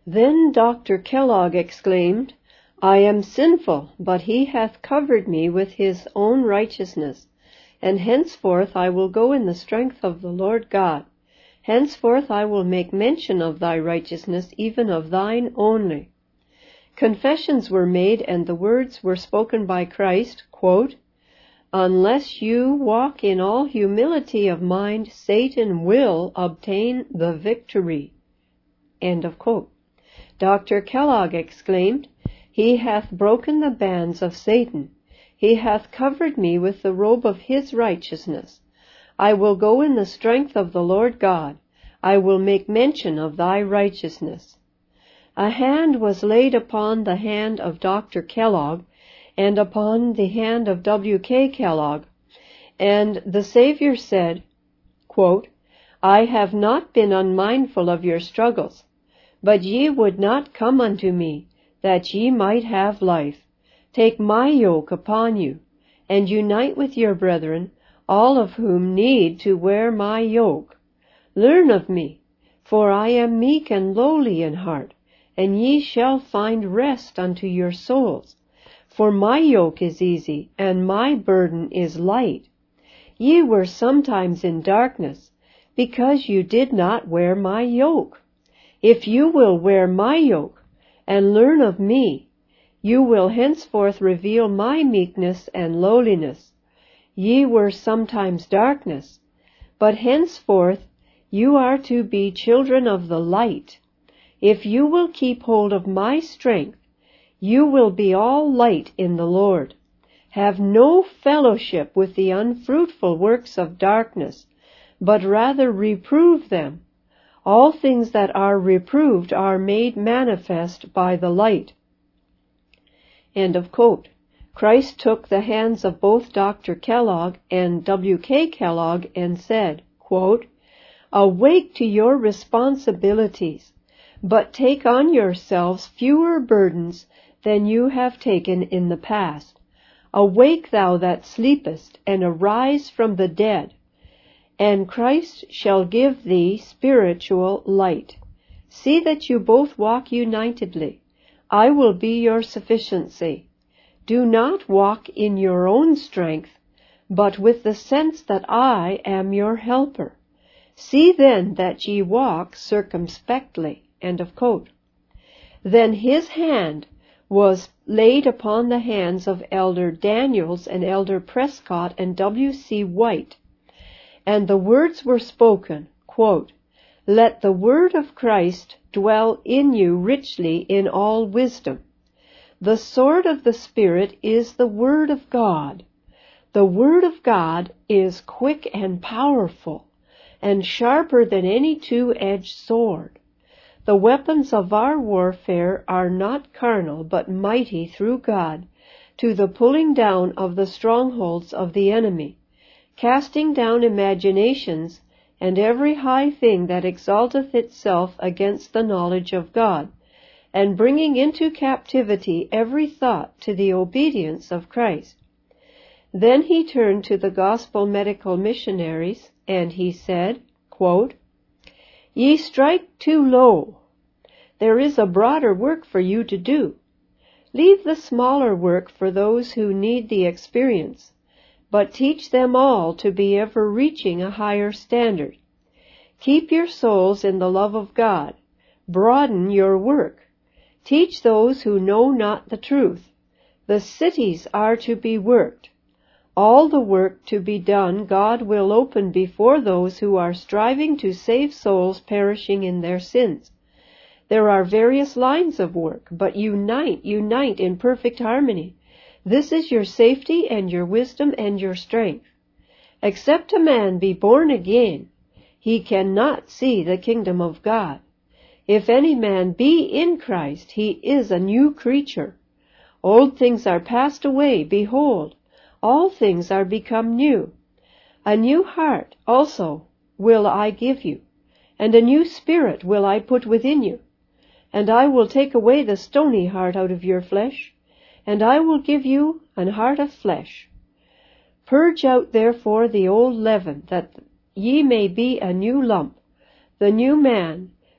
Then Dr. Kellogg exclaimed, I am sinful, but he hath covered me with his own righteousness. And henceforth I will go in the strength of the Lord God. Henceforth I will make mention of thy righteousness, even of thine only. Confessions were made, and the words were spoken by Christ, quote, Unless you walk in all humility of mind, Satan will obtain the victory. End of quote. Dr. Kellogg exclaimed, He hath broken the bands of Satan. He hath covered me with the robe of his righteousness. I will go in the strength of the Lord God. I will make mention of thy righteousness. A hand was laid upon the hand of Dr. Kellogg and upon the hand of W.K. Kellogg, and the Savior said, quote, I have not been unmindful of your struggles, but ye would not come unto me, that ye might have life. Take my yoke upon you, and unite with your brethren, all of whom need to wear my yoke. Learn of me, for I am meek and lowly in heart, and ye shall find rest unto your souls. For my yoke is easy, and my burden is light. Ye were sometimes in darkness, because you did not wear my yoke. If you will wear my yoke, and learn of me, you will henceforth reveal my meekness and lowliness. Ye were sometimes darkness, but henceforth you are to be children of the light. If you will keep hold of my strength, you will be all light in the Lord. Have no fellowship with the unfruitful works of darkness, but rather reprove them. All things that are reproved are made manifest by the light. End of quote. Christ took the hands of both Dr. Kellogg and W.K. Kellogg and said, quote, Awake to your responsibilities, but take on yourselves fewer burdens than you have taken in the past. Awake thou that sleepest, and arise from the dead, and Christ shall give thee spiritual light. See that you both walk unitedly. I will be your sufficiency. Do not walk in your own strength, but with the sense that I am your helper. See then that ye walk circumspectly. End of quote. Then his hand was laid upon the hands of Elder Daniels and Elder Prescott and W.C. White, and the words were spoken, quote, Let the word of Christ dwell in you richly in all wisdom. The sword of the Spirit is the Word of God. The Word of God is quick and powerful, and sharper than any two-edged sword. The weapons of our warfare are not carnal, but mighty through God, to the pulling down of the strongholds of the enemy, casting down imaginations, and every high thing that exalteth itself against the knowledge of God, and bringing into captivity every thought to the obedience of Christ. Then he turned to the gospel medical missionaries, and he said, quote, Ye strike too low. There is a broader work for you to do. Leave the smaller work for those who need the experience, but teach them all to be ever reaching a higher standard. Keep your souls in the love of God. Broaden your work. Teach those who know not the truth. The cities are to be worked. All the work to be done God will open before those who are striving to save souls perishing in their sins. There are various lines of work, but unite in perfect harmony. This is your safety and your wisdom and your strength. Except a man be born again, he cannot see the kingdom of God. If any man be in Christ, he is a new creature. Old things are passed away, behold, all things are become new. A new heart also will I give you, and a new spirit will I put within you. And I will take away the stony heart out of your flesh, and I will give you an heart of flesh. Purge out therefore the old leaven, that ye may be a new lump, the new man,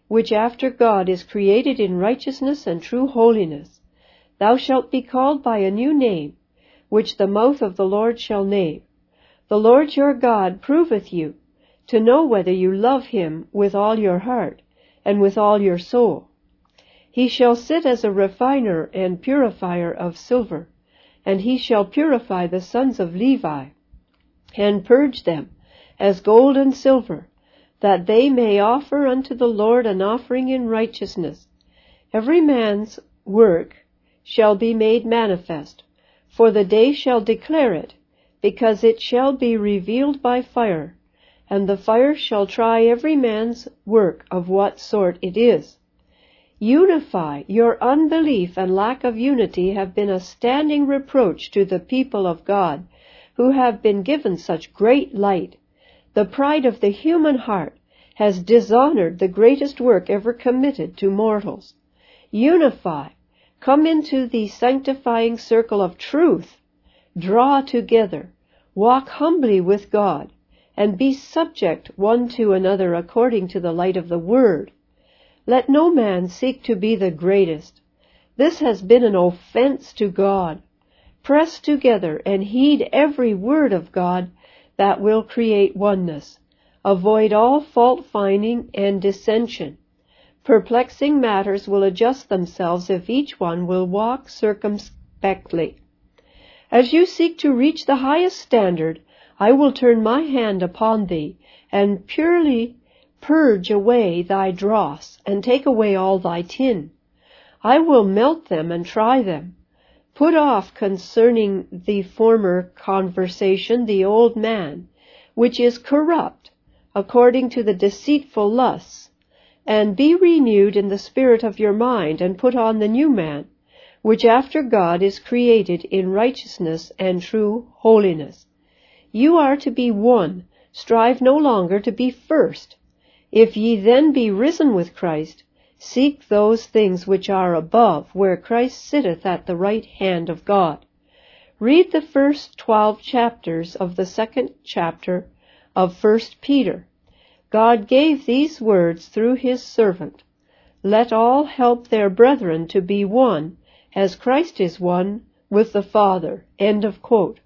which after God is created in righteousness and true holiness. Thou shalt be called by a new name, which the mouth of the Lord shall name. The Lord your God proveth you, to know whether you love him with all your heart and with all your soul. He shall sit as a refiner and purifier of silver, and he shall purify the sons of Levi, and purge them as gold and silver, that they may offer unto the Lord an offering in righteousness. Every man's work shall be made manifest, for the day shall declare it, because it shall be revealed by fire, and the fire shall try every man's work of what sort it is. Unify. Your unbelief and lack of unity have been a standing reproach to the people of God, who have been given such great light. The pride of the human heart has dishonored the greatest work ever committed to mortals. Unify. Come into the sanctifying circle of truth. Draw together. Walk humbly with God, and be subject one to another according to the light of the Word. Let no man seek to be the greatest. This has been an offense to God. Press together and heed every word of God that will create oneness. Avoid all fault-finding and dissension. Perplexing matters will adjust themselves if each one will walk circumspectly. As you seek to reach the highest standard, I will turn my hand upon thee, and purely purge away thy dross, and take away all thy tin. I will melt them and try them. Put off concerning the former conversation the old man, which is corrupt, according to the deceitful lusts, and be renewed in the spirit of your mind, and put on the new man, which after God is created in righteousness and true holiness. You are to be one. Strive no longer to be first. If ye then be risen with Christ, seek those things which are above, where Christ sitteth at the right hand of God. Read the first 12 chapters of the second chapter of 1 Peter. God gave these words through his servant. Let all help their brethren to be one, as Christ is one with the Father. End of quote.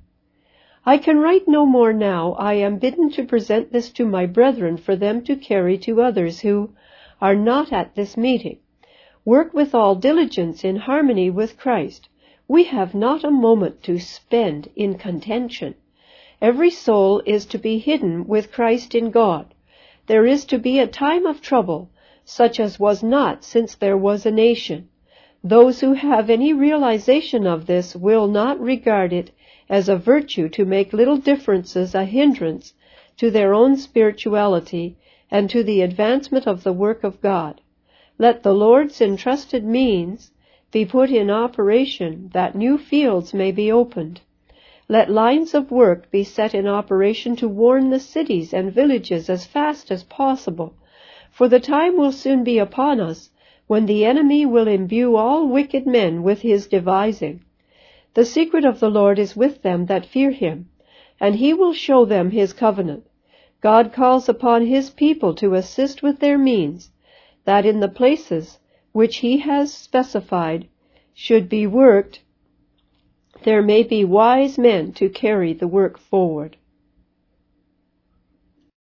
I can write no more now. I am bidden to present this to my brethren for them to carry to others who are not at this meeting. Work with all diligence in harmony with Christ. We have not a moment to spend in contention. Every soul is to be hidden with Christ in God. There is to be a time of trouble, such as was not since there was a nation. Those who have any realization of this will not regard it as a virtue to make little differences a hindrance to their own spirituality and to the advancement of the work of God. Let the Lord's entrusted means be put in operation, that new fields may be opened. Let lines of work be set in operation to warn the cities and villages as fast as possible, for the time will soon be upon us when the enemy will imbue all wicked men with his devising. The secret of the Lord is with them that fear him, and he will show them his covenant. God calls upon his people to assist with their means, that in the places which he has specified should be worked, there may be wise men to carry the work forward.